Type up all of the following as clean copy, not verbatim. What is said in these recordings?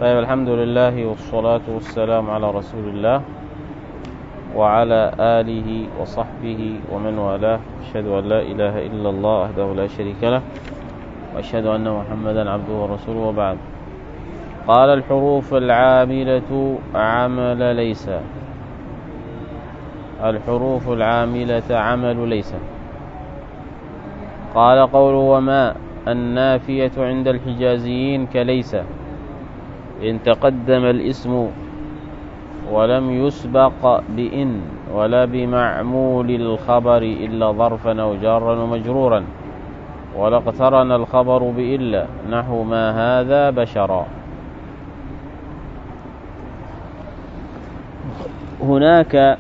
طيب، الحمد لله والصلاة والسلام على رسول الله وعلى آله وصحبه ومن والاه. أشهد أن لا إله إلا الله وحده لا شريك له، وأشهد أن محمدا عبده ورسوله، وبعد. قال: الحروف العاملة عمل ليس. الحروف العاملة عمل ليس. قال: قوله وما النافية عند الحجازيين كليس، إن تقدم الاسم ولم يسبق بإن ولا بمعمول الخبر إلا ظرفا أو جارا ومجرورا، ولا اقترن الخبر بإلا نحو ما هذا بشرا. هناك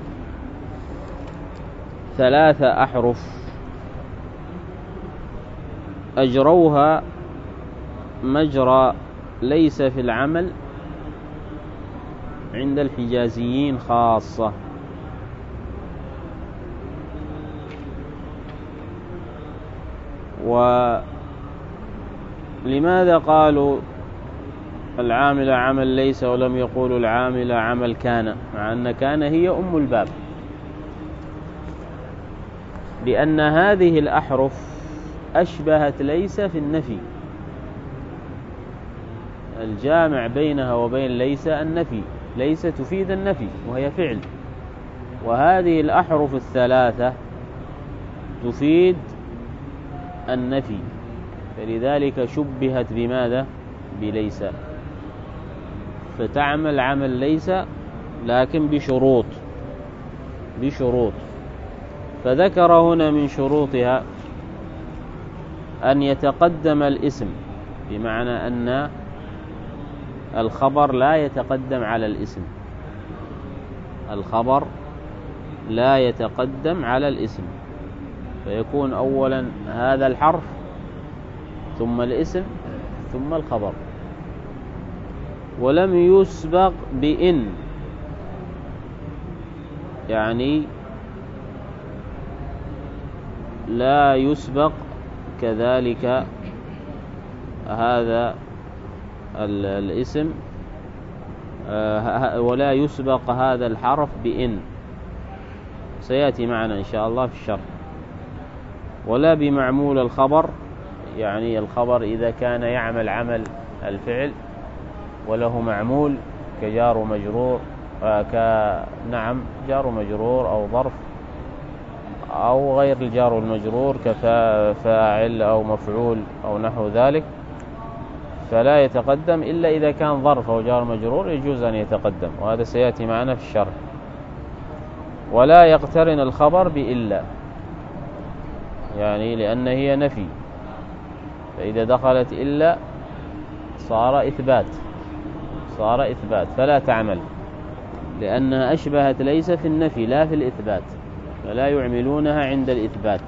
3 أحرف أجروها مجرى ليس في العمل عند الحجازيين خاصة. ولماذا قالوا العامل عمل ليس ولم يقولوا العامل عمل كان، مع أن كان هي أم الباب؟ لأن هذه الأحرف أشبهت ليس في النفي، الجامع بينها وبين ليس النفي، ليس تفيد النفي وهي فعل، وهذه الأحرف ال3 تفيد النفي، فلذلك شبهت بماذا؟ بليس، فتعمل عمل ليس لكن بشروط. فذكر هنا من شروطها أن يتقدم الاسم، بمعنى أن الخبر لا يتقدم على الاسم، الخبر لا يتقدم على الاسم، فيكون أولا هذا الحرف ثم الاسم ثم الخبر. ولم يسبق بإن، يعني لا يسبق كذلك هذا الاسم، ولا يسبق هذا الحرف بإن، سيأتي معنا إن شاء الله في الشرح. ولا بمعمول الخبر، يعني الخبر إذا كان يعمل عمل الفعل وله معمول كجار ومجرور، جار ومجرور أو ظرف أو غير الجار والمجرور كفاعل أو مفعول أو نحو ذلك، فلا يتقدم إلا إذا كان ظرف أو جار مجرور يجوز أن يتقدم، وهذا سيأتي معنا في الشرح. ولا يقترن الخبر بإلا، يعني لأن هي نفي، فإذا دخلت إلا صار إثبات فلا تعمل، لأنها أشبهت ليس في النفي لا في الإثبات، فلا يعملونها عند الإثبات.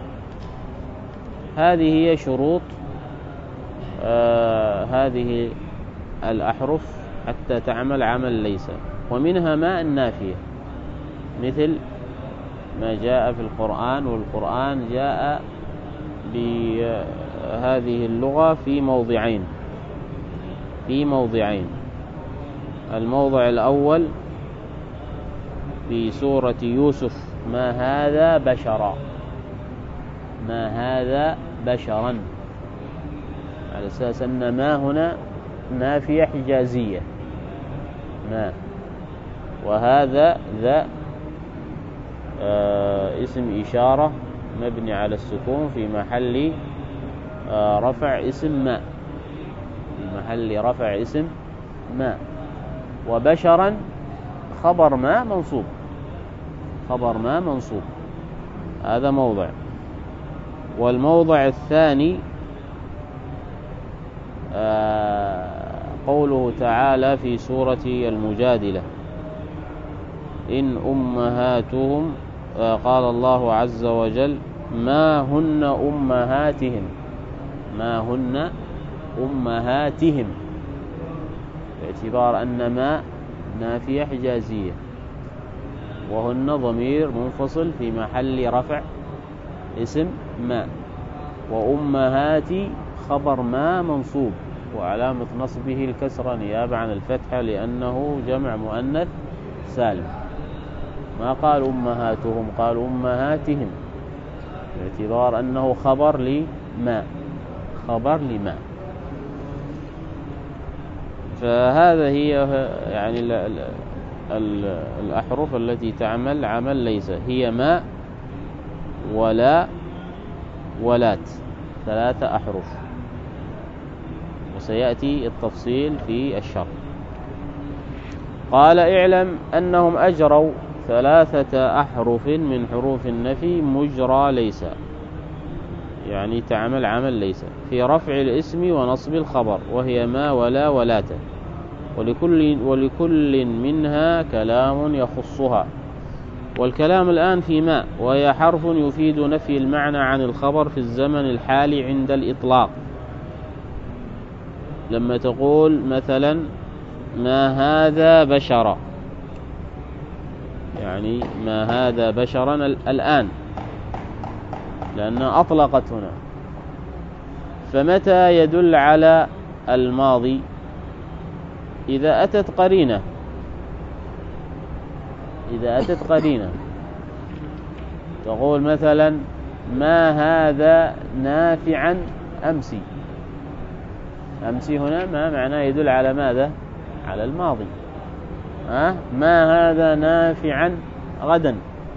هذه هي شروط هذه الأحرف حتى تعمل عمل ليس. ومنها ما النافية، مثل ما جاء في القرآن، والقرآن جاء بهذه اللغة في موضعين. الموضع الأول في سورة يوسف: ما هذا بشرا، على أساس أن ما هنا نافية حجازية، ما، وهذا ذا اسم إشارة مبني على السكون في محل رفع اسم ما، وبشرا خبر ما منصوب، هذا موضع. والموضع الثاني قوله تعالى في سورة المجادلة: إن أمهاتهم، قال الله عز وجل: ما هن أمهاتهم، باعتبار أن ما نافية حجازية، وهن ضمير منفصل في محل رفع اسم ما، وأمهاتي خبر ما منصوب وعلامة نصبه الكسرة نيابة عن الفتحة لأنه جمع مؤنث سالم. ما قال أمهاتهم، قال أمهاتهم، باعتبار أنه خبر لما، خبر لما. فهذا هي يعني الأحرف التي تعمل عمل ليس، هي ما ولا ولات، 3 أحرف، وسيأتي التفصيل في الشرح. قال اعلم أنهم أجروا 3 أحرف من حروف النفي مجرى ليس، يعني تعمل عمل ليس، في رفع الاسم ونصب الخبر، وهي ما ولا ولات، ولكل منها كلام يخصها. والكلام الآن في ما، وهي حرف يفيد نفي المعنى عن الخبر في الزمن الحالي عند الإطلاق. لما تقول مثلا ما هذا بشرا، يعني ما هذا بشرا الآن، لأنها أطلقت هنا. فمتى يدل على الماضي؟ إذا أتت قرينة، إذا أتت قرينة، تقول مثلا ما هذا نافعا أمسي. أمسي هنا ما معناه يدل على ماذا؟ على الماضي. ما هذا نافعا غدا،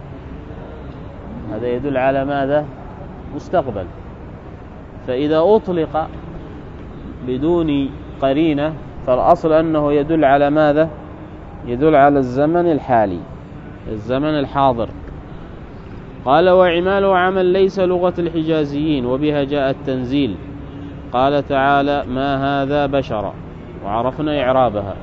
هذا يدل على ماذا؟ مستقبل. فإذا أطلق بدون قرينة فالأصل أنه يدل على ماذا؟ يدل على الزمن الحالي، الزمن الحاضر. قال وعماله عمل ليس لغة الحجازيين، وبها جاء التنزيل. قال تعالى ما هذا بشرا، وعرفنا إعرابها.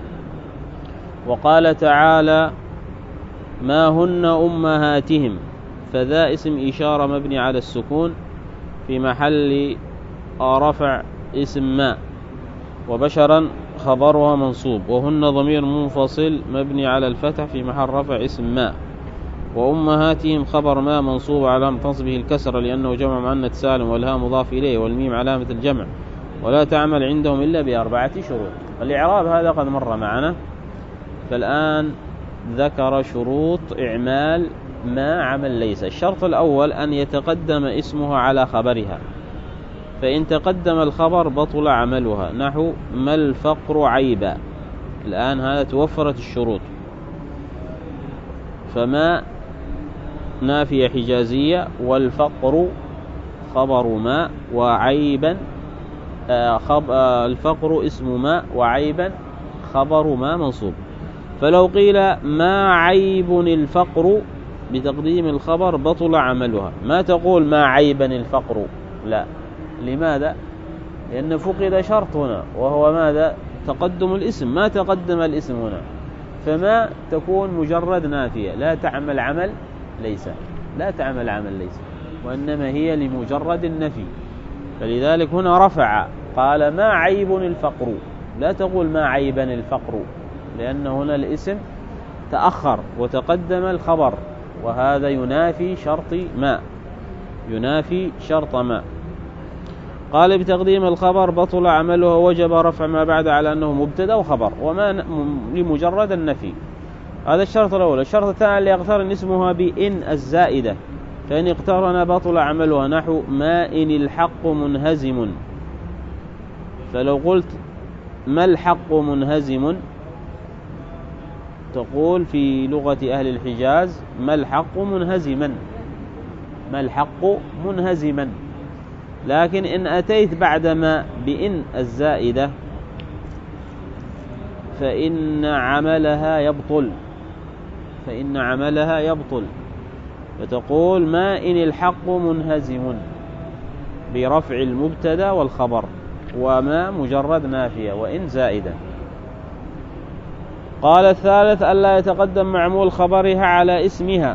وقال تعالى ما هن أمهاتهم، فذا اسم إشارة مبني على السكون في محل رفع اسم ما، وبشرا خبرها منصوب، وهن ضمير منفصل مبني على الفتح في محل رفع اسم ما، وأمهاتهم خبر ما منصوب على نصبه الكسر لأنه جمع مؤنث سالم، والهاء مضاف إليه، والميم علامة الجمع، ولا تعمل عندهم إلا ب4 شروط. الإعراب هذا قد مر معنا، فالآن ذكر شروط إعمال ما عمل ليس. الشرط الأول أن يتقدم اسمها على خبرها، فإن تقدم الخبر بطل عملها، نحو ما الفقر عيبا. الآن هذا توفرت الشروط، فما نافية حجازية، والفقر خبر ما، وعيبا الفقر اسم ما، وعيبا خبر ما منصوب. فلو قيل ما عيب الفقر بتقديم الخبر بطل عملها، ما تقول ما عيبا الفقر، لا. لماذا؟ لأن فقد شرط هنا، وهو ماذا؟ تقدم الاسم، ما تقدم الاسم هنا، فما تكون مجرد نافية لا تعمل عمل ليس، لا تعمل عمل ليس، وإنما هي لمجرد النفي. فلذلك هنا رفع، قال ما عيب الفقر، لا تقول ما عيبا الفقر، لأن هنا الاسم تأخر وتقدم الخبر، وهذا ينافي شرط ما، ينافي شرط ما. قال بتقديم الخبر بطل عمله، وجب رفع ما بعد على أنه مبتدا وخبر، وما لمجرد النفي. هذا الشرط الأول. الشرط الثاني ليقترن اسمها بإن الزائدة، فإن اقترن بطل عملها، نحو ما إن الحق منهزم. فلو قلت ما الحق منهزم، تقول في لغة أهل الحجاز ما الحق منهزما، ما الحق منهزما. لكن إن أتيت بعدما بإن الزائدة فإن عملها يبطل، فإن عملها يبطل، فتقول ما إن الحق منهزم برفع المبتدا والخبر، وما مجرد نافية، وإن زائدة. قال الثالث ألا يتقدم معمول خبرها على اسمها.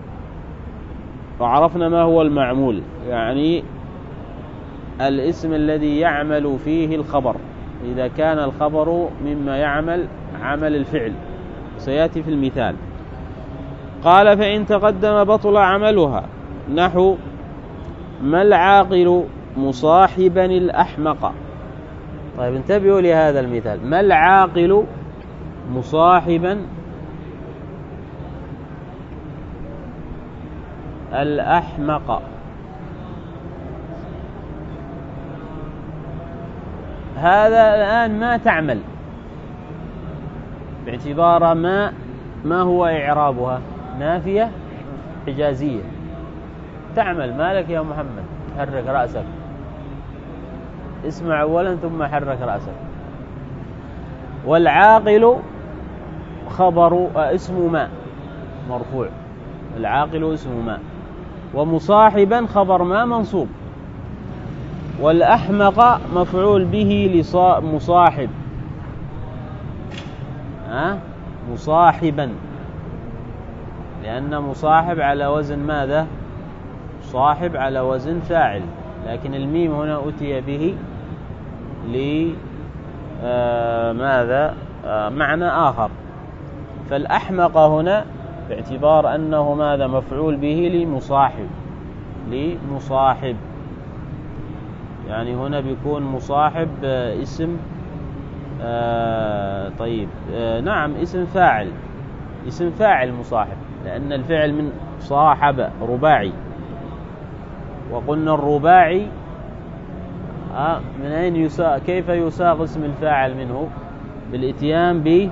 فعرفنا ما هو المعمول، يعني الاسم الذي يعمل فيه الخبر، إذا كان الخبر مما يعمل عمل الفعل، سيأتي في المثال. قال فإن تقدم بطل عملها، نحو ما العاقل مصاحبا الأحمق. طيب انتبهوا لهذا المثال. ما العاقل مصاحبا الأحمق؟ هذا الآن ما تعمل باعتبار ما هو إعرابها؟ نافية حجازية. تعمل. مالك يا محمد؟ حرك رأسك، اسمع أولا ثم حرك رأسك. والعاقل خبر اسم ما مرفوع، العاقل اسم ما، ومصاحبا خبر ما منصوب، والأحمق مفعول به مصاحب، مصاحبا، لأن مصاحب على وزن ماذا؟ صاحب على وزن فاعل، لكن الميم هنا أتي به ماذا؟ معنى آخر. فالأحمق هنا باعتبار أنه ماذا؟ مفعول به لمصاحب، يعني هنا بيكون مصاحب اسم طيب نعم اسم فاعل مصاحب، لأن الفعل من صاحب رباعي، وقلنا الرباعي من أين كيف يساق اسم الفاعل منه؟ بالإتيان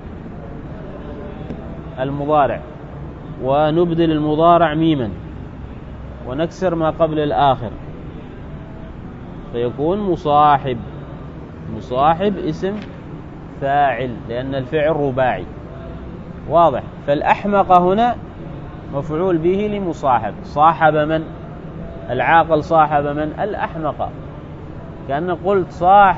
بالمضارع، ونبدل المضارع ميما ونكسر ما قبل الآخر فيكون مصاحب اسم فاعل، لأن الفعل رباعي. واضح؟ فالأحمق هنا مفعول به لمصاحب. صاحب من؟ العاقل صاحب من؟ الأحمق. كأن قلت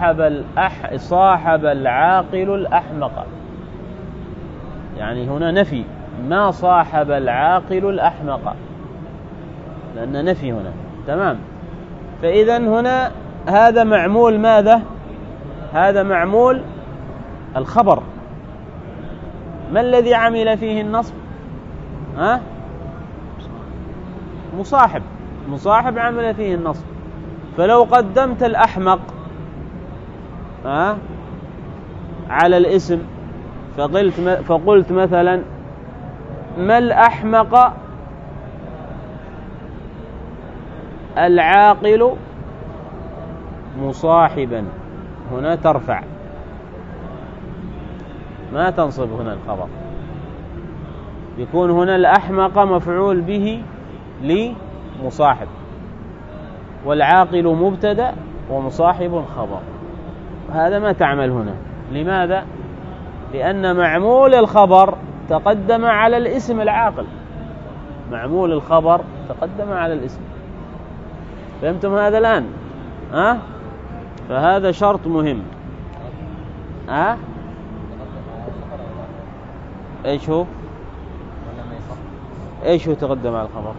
صاحب العاقل الأحمق، يعني هنا نفي، ما صاحب العاقل الأحمق، لأن نفي هنا. تمام. فإذا هنا هذا معمول ماذا؟ هذا معمول الخبر. ما الذي عمل فيه النصب؟ مصاحب عمل فيه النصب. فلو قدمت الأحمق على الاسم فقلت مثلا ما الأحمق العاقل مصاحبا، هنا ترفع، ما تنصب هنا الخبر، يكون هنا الأحمق مفعول به لمصاحب، والعاقل مبتدأ ومصاحب خبر. هذا ما تعمل هنا. لماذا؟ لأن معمول الخبر تقدم على الاسم العاقل، معمول الخبر تقدم على الاسم. فهمتم هذا الآن؟ فهذا شرط مهم. ايش هو تقدم على الخبر؟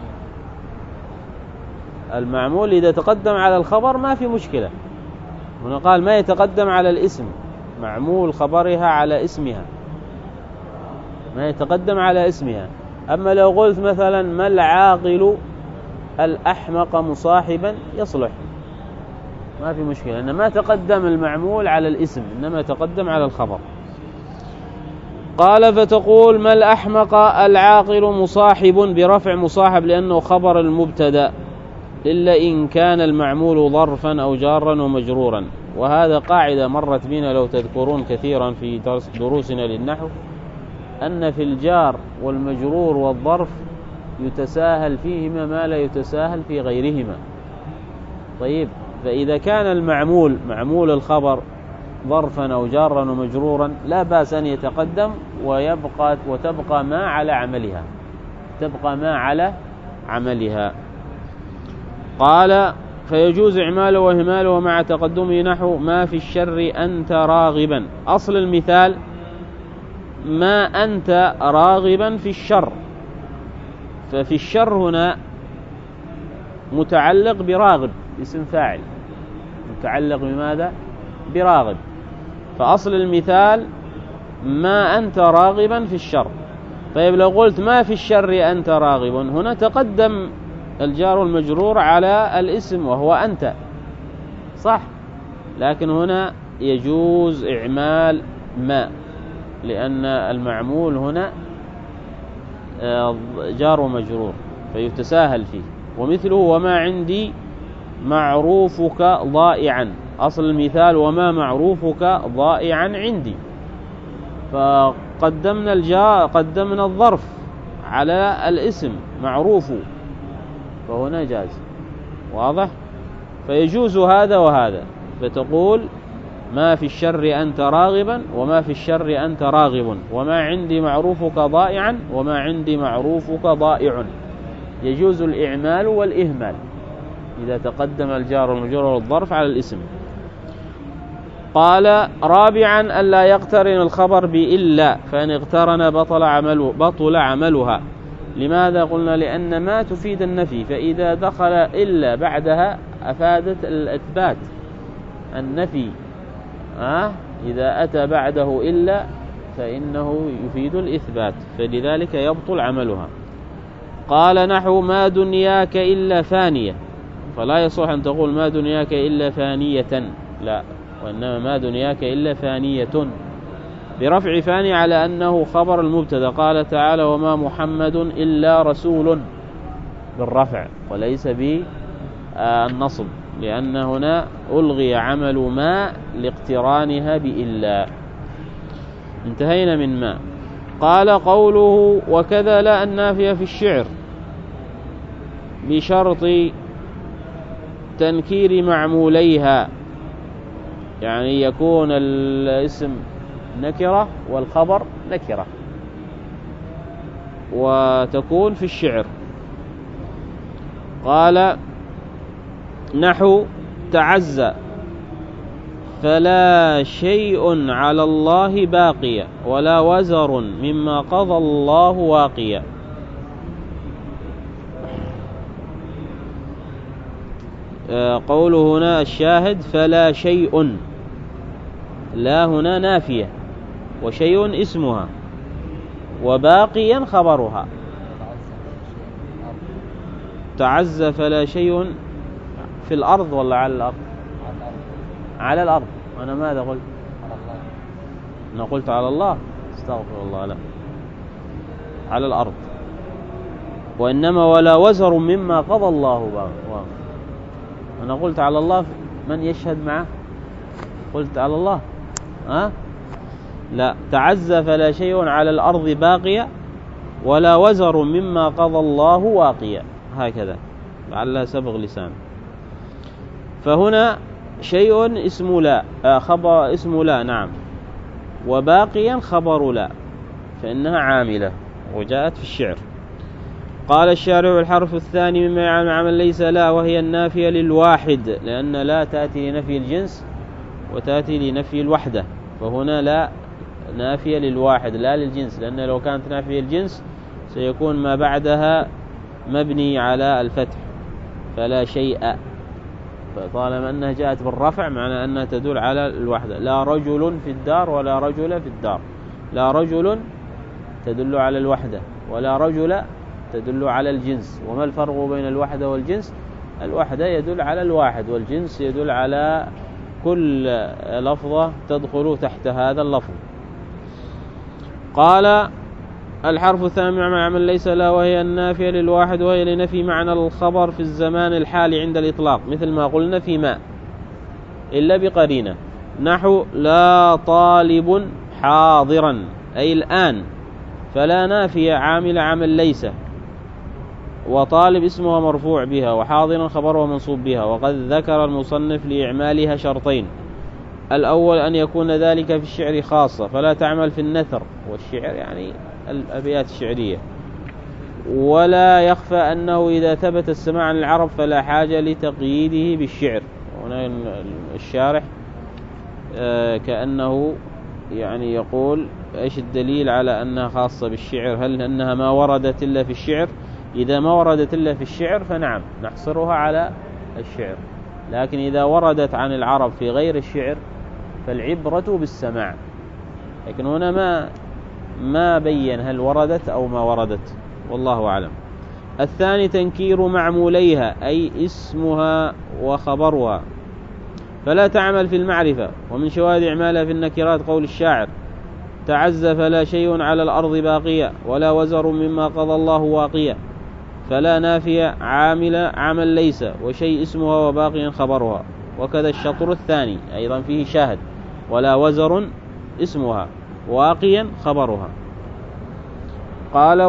المعمول إذا تقدم على الخبر ما في مشكلة. هنا قال ما يتقدم على الاسم، معمول خبرها على اسمها، ما يتقدم على اسمها. أما لو قلت مثلا ما العاقل الأحمق مصاحبا يصلح، ما في مشكلة، إن ما تقدم المعمول على الاسم، إنما تقدم على الخبر. قال فتقول ما الأحمق العاقل مصاحب برفع مصاحب لأنه خبر المبتدأ، إلا إن كان المعمول ظرفا أو جارا ومجرورا. وهذا قاعدة مرت بنا لو تذكرون كثيرا في دروسنا للنحو، أن في الجار والمجرور والظرف يتساهل فيهما ما لا يتساهل في غيرهما. طيب، فإذا كان المعمول معمول الخبر ظرفا أو جارا ومجرورا لا بأس أن يتقدم وتبقى ما على عملها، تبقى ما على عملها. قال فيجوز إعماله وإهماله مع تقدمه نحو ما في الشر أنت راغبا. أصل المثال ما أنت راغبا في الشر، ففي الشر هنا متعلق براغب، اسم فاعل متعلق بماذا؟ براغب. فأصل المثال ما أنت راغبا في الشر. طيب لو قلت ما في الشر أنت راغب، هنا تقدم الجار والمجرور على الاسم وهو أنت، صح؟ لكن هنا يجوز إعمال ما، لأن المعمول هنا جار ومجرور فيتساهل فيه. ومثله وما عندي معروفك ضائعا، أصل المثال وما معروفك ضائعا عندي، قدمنا الظرف على الاسم معروف، فهنا جاز. واضح؟ فيجوز هذا وهذا، فتقول ما في الشر أنت راغبا وما في الشر أنت راغب، وما عندي معروفك ضائعا وما عندي معروفك ضائع. يجوز الإعمال والإهمال إذا تقدم الجار والمجرور والظرف على الاسم. قال رابعا ألا يقترن الخبر بإلا، فإن اقترن بطل عملها. لماذا قلنا؟ لأن ما تفيد النفي، فإذا دخل إلا بعدها أفادت الإثبات. النفي إذا أتى بعده إلا فإنه يفيد الإثبات، فلذلك يبطل عملها. قال نحو ما دنياك إلا فانية، فلا يصح أن تقول ما دنياك إلا فانية، لا، وإنما ما دنياك إلا فانية، برفع فاني على أنه خبر المبتدا. قال تعالى وما محمد إلا رسول، بالرفع وليس بالنصب، لأن هنا ألغي عمل ما لاقترانها بإلا. انتهينا من ما. قال قوله وكذا لا النافية في الشعر بشرط تنكير معموليها، يعني يكون الاسم نكرة والخبر نكرة، وتكون في الشعر. قال نحو تعزى فلا شيء على الله باقية ولا وزر مما قضى الله واقية. قوله هنا الشاهد فلا شيء، لا هنا نافية، وشيء اسمها، وباقيا خبرها. تعزى فلا شيء في الأرض ولا على الأرض؟ على الأرض. أنا ماذا قلت؟ أنا قلت على الله، استغفر الله، لا، على الأرض. وإنما ولا وزر مما قضى الله أنا قلت على الله، من يشهد معه؟ قلت على الله. لا، تعزى فلا شيء على الأرض باقية ولا وزر مما قضى الله واقية، هكذا لعلها سبغ لسان. فهنا شيء اسم لا، خبر اسم لا، نعم، وباقيا خبر لا، فإنها عاملة وجاءت في الشعر. قال الشارع الحرف الثاني مما يعمل عمل ليس لا، وهي النافية للواحد، لأن لا تأتي لنفي الجنس وتأتي لنفي الوحدة، فهنا لا نافية للواحد لا للجنس، لأن لو كانت نافية الجنس سيكون ما بعدها مبني على الفتح، فلا شيء، فطالما أنها جاءت بالرفع معنى أنها تدل على الوحدة. لا رجل في الدار ولا رجل في الدار، لا رجل تدل على الوحدة ولا رجل تدل على الجنس. وما الفرق بين الوحدة والجنس؟ الوحدة يدل على الواحد، والجنس يدل على كل لفظة تدخل تحت هذا اللفظ. قال الحرف الثاني من عمل ليس لا، وهي النافية للواحد، وهي لنفي معنى الخبر في الزمان الحالي عند الإطلاق، مثل ما قلنا في ما إلا بقرينة. نحو لا طالب حاضرا، أي الآن، فلا نافية عامل عمل ليس، وطالب اسمها مرفوع بها، وحاضرا خبرها منصوب بها. وقد ذكر المصنف لإعمالها شرطين: الأول أن يكون ذلك في الشعر خاصة، فلا تعمل في النثر، والشعر يعني الأبيات الشعرية. ولا يخفى أنه إذا ثبت السماع عن العرب فلا حاجة لتقييده بالشعر. هنا الشارح كأنه يعني يقول إيش الدليل على أنها خاصة بالشعر؟ هل أنها ما وردت إلا في الشعر؟ إذا ما وردت إلا في الشعر فنعم نحصرها على الشعر، لكن إذا وردت عن العرب في غير الشعر فالعبرة بالسماع. لكن هنا ما بين هل وردت أو ما وردت، والله أعلم. الثاني تنكير معموليها، أي اسمها وخبرها، فلا تعمل في المعرفة. ومن شواهد إعمالها في النكرات قول الشاعر: تعز فلا شيء على الأرض باقية ولا وزر مما قضى الله واقية. فلا نافية عمل ليس وشيء اسمها وباقي خبرها. وكذا الشطر الثاني أيضا فيه شاهد: ولا وزر اسمها واقيا خبرها. قال: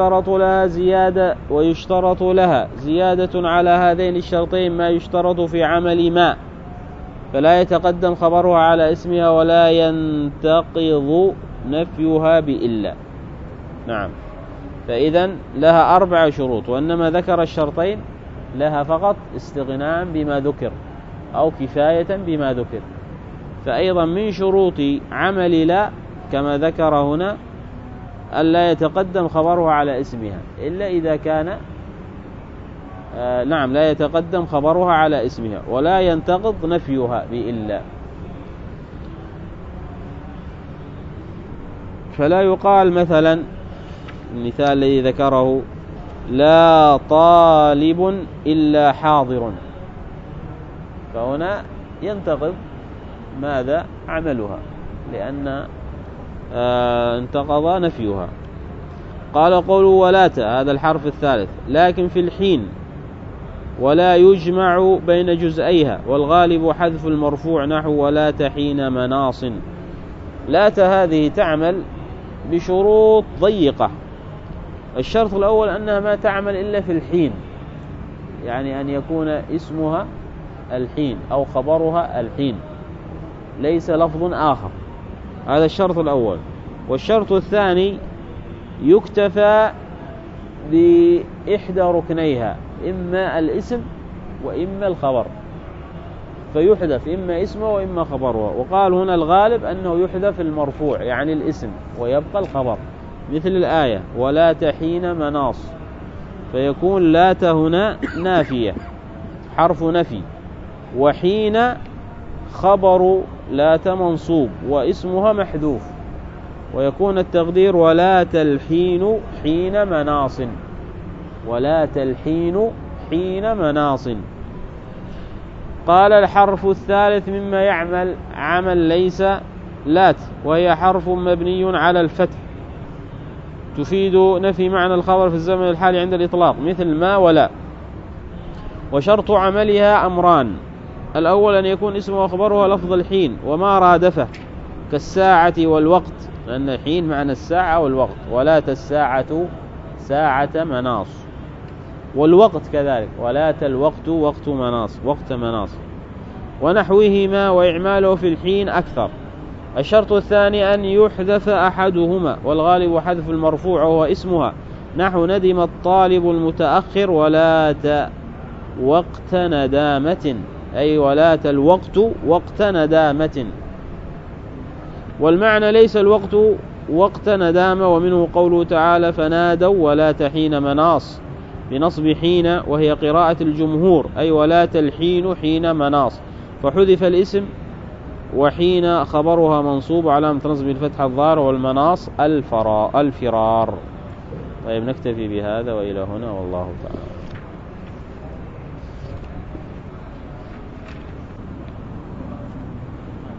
ويشترط لها زيادة على هذين الشرطين ما يشترط في عمل ما، فلا يتقدم خبرها على اسمها ولا ينتقض نفيها بإلا. نعم، فإذن لها 4 شروط، وإنما ذكر الشرطين لها فقط استغناء بما ذكر أو كفاية بما ذكر. فأيضا من شروط عمل لا كما ذكر هنا ألا يتقدم خبرها على اسمها إلا إذا كان لا يتقدم خبرها على اسمها ولا ينتقض نفيها بإلا. فلا يقال مثلا المثال الذي ذكره: لا طالب إلا حاضر، فهنا ينتقض ماذا؟ عملها، لأن انتقض نفيها. قال: قولوا ولات، هذا الحرف الثالث، لكن في الحين ولا يجمع بين جزئيها، والغالب حذف المرفوع نحو ولات حين مناص. لات هذه تعمل بشروط ضيقة. الشرط الأول أنها ما تعمل إلا في الحين، يعني أن يكون اسمها الحين أو خبرها الحين، ليس لفظ آخر. هذا الشرط الأول. والشرط الثاني يكتفى بإحدى ركنيها، إما الاسم وإما الخبر، فيحذف إما اسمه وإما خبره. وقال هنا الغالب أنه يحذف المرفوع يعني الاسم ويبقى الخبر، مثل الآية: ولات حين مناص، فيكون لات هنا نافية حرف نفي، وحين خبر لات منصوب واسمها محذوف، ويكون التقدير: ولات الحين حين مناص، ولات الحين حين مناص. قال: الحرف الثالث مما يعمل عمل ليس لات، وهي حرف مبني على الفتح تفيد نفي معنى الخبر في الزمن الحالي عند الإطلاق، مثل ما ولا. وشرط عملها أمران: الأول أن يكون اسمه وخبرها لفظ الحين وما رادفه كالساعة والوقت، لأن الحين معنى الساعة والوقت، ولات الساعة ساعة مناص، والوقت كذلك، ولات الوقت وقت مناص، وقت مناص، ونحوهما، وإعماله في الحين أكثر. الشرط الثاني أن يحذف أحدهما، والغالب حذف المرفوع وهو اسمها، نحو ندم الطالب المتأخر ولات وقت ندامة، أي ولات الوقت وقت ندامة. والمعنى ليس الوقت وقت ندامة. ومنه قوله تعالى: فنادوا ولات حين مناص، بنصب حين، وهي قراءة الجمهور، أي ولات الحين حين مناص، فحذف الاسم، وحين خبرها منصوب علامة نصب الفتح الظاهر، والمناص الفرار. طيب، نكتفي بهذا وإلى هنا، والله تعالى.